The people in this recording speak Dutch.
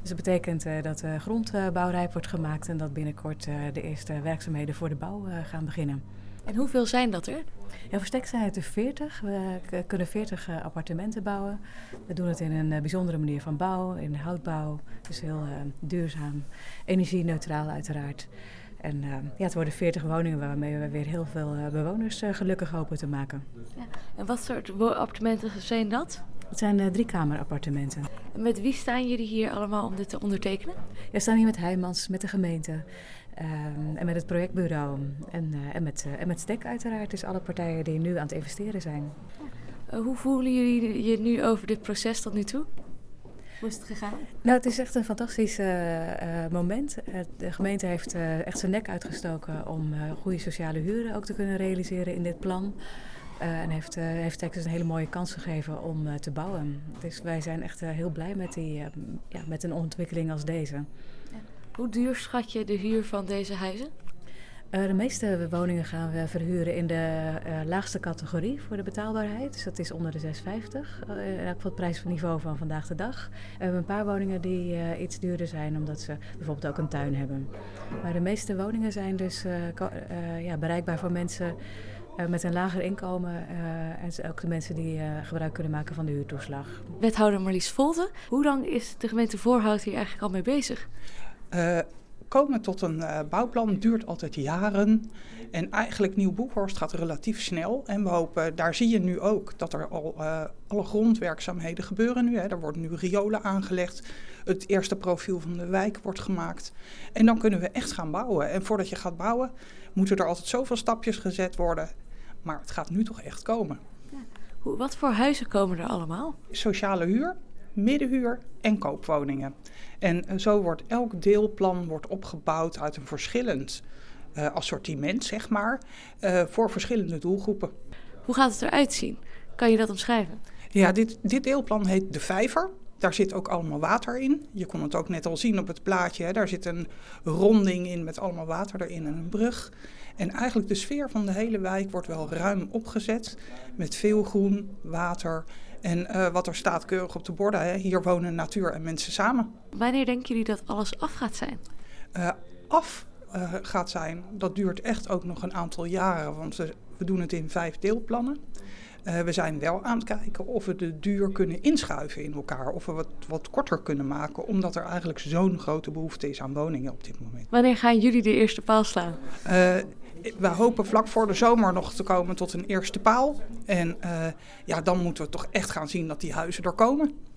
Dus dat betekent dat de grond bouwrijp wordt gemaakt en dat binnenkort de eerste werkzaamheden voor de bouw gaan beginnen. En hoeveel zijn dat er? Ja, verstrekt zijn het er 40. We kunnen 40 appartementen bouwen. We doen het in een bijzondere manier van bouw, in houtbouw. Dus heel duurzaam, energie-neutraal uiteraard. En het worden 40 woningen waarmee we weer heel veel bewoners gelukkig hopen te maken. Ja. En wat soort appartementen zijn dat? Het zijn 3-kamerappartementen. En met wie staan jullie hier allemaal om dit te ondertekenen? We staan hier met Heijmans, met de gemeente en met het projectbureau en met STEC uiteraard. Dus alle partijen die nu aan het investeren zijn. Hoe voelen jullie je nu over dit proces tot nu toe? Hoe is het gegaan? Nou, het is echt een fantastisch moment. De gemeente heeft echt zijn nek uitgestoken om goede sociale huren ook te kunnen realiseren in dit plan. En heeft Texas een hele mooie kans gegeven om te bouwen. Dus wij zijn echt heel blij met een ontwikkeling als deze. Ja. Hoe duur schat je de huur van deze huizen? De meeste woningen gaan we verhuren in de laagste categorie voor de betaalbaarheid. Dus dat is onder de 6,50. Voor het prijsniveau van vandaag de dag. We hebben een paar woningen die iets duurder zijn omdat ze bijvoorbeeld ook een tuin hebben. Maar de meeste woningen zijn dus bereikbaar voor mensen met een lager inkomen en ook de mensen die gebruik kunnen maken van de huurtoeslag. Wethouder Marlies Volte, hoe lang is de gemeente Voorhout hier eigenlijk al mee bezig? Komen tot een bouwplan duurt altijd jaren. En eigenlijk Nieuw-Boekhorst gaat relatief snel. En we hopen, daar zie je nu ook, dat er al alle grondwerkzaamheden gebeuren nu. Hè. Er worden nu riolen aangelegd. Het eerste profiel van de wijk wordt gemaakt. En dan kunnen we echt gaan bouwen. En voordat je gaat bouwen, moeten er altijd zoveel stapjes gezet worden. Maar het gaat nu toch echt komen. Ja. Wat voor huizen komen er allemaal? Sociale huur, middenhuur en koopwoningen. En zo wordt elk deelplan opgebouwd uit een verschillend assortiment, zeg maar, voor verschillende doelgroepen. Hoe gaat het eruit zien? Kan je dat omschrijven? Ja, dit deelplan heet De Vijver. Daar zit ook allemaal water in. Je kon het ook net al zien op het plaatje. Hè. Daar zit een ronding in met allemaal water erin en een brug. En eigenlijk de sfeer van de hele wijk wordt wel ruim opgezet. Met veel groen, water en wat er staat keurig op de borden. Hè. Hier wonen natuur en mensen samen. Wanneer denken jullie dat alles af gaat zijn? Gaat zijn, dat duurt echt ook nog een aantal jaren. Want we doen het in 5 deelplannen. We zijn wel aan het kijken of we de duur kunnen inschuiven in elkaar. Of we wat korter kunnen maken. Omdat er eigenlijk zo'n grote behoefte is aan woningen op dit moment. Wanneer gaan jullie de eerste paal slaan? We hopen vlak voor de zomer nog te komen tot een eerste paal. En dan moeten we toch echt gaan zien dat die huizen er komen.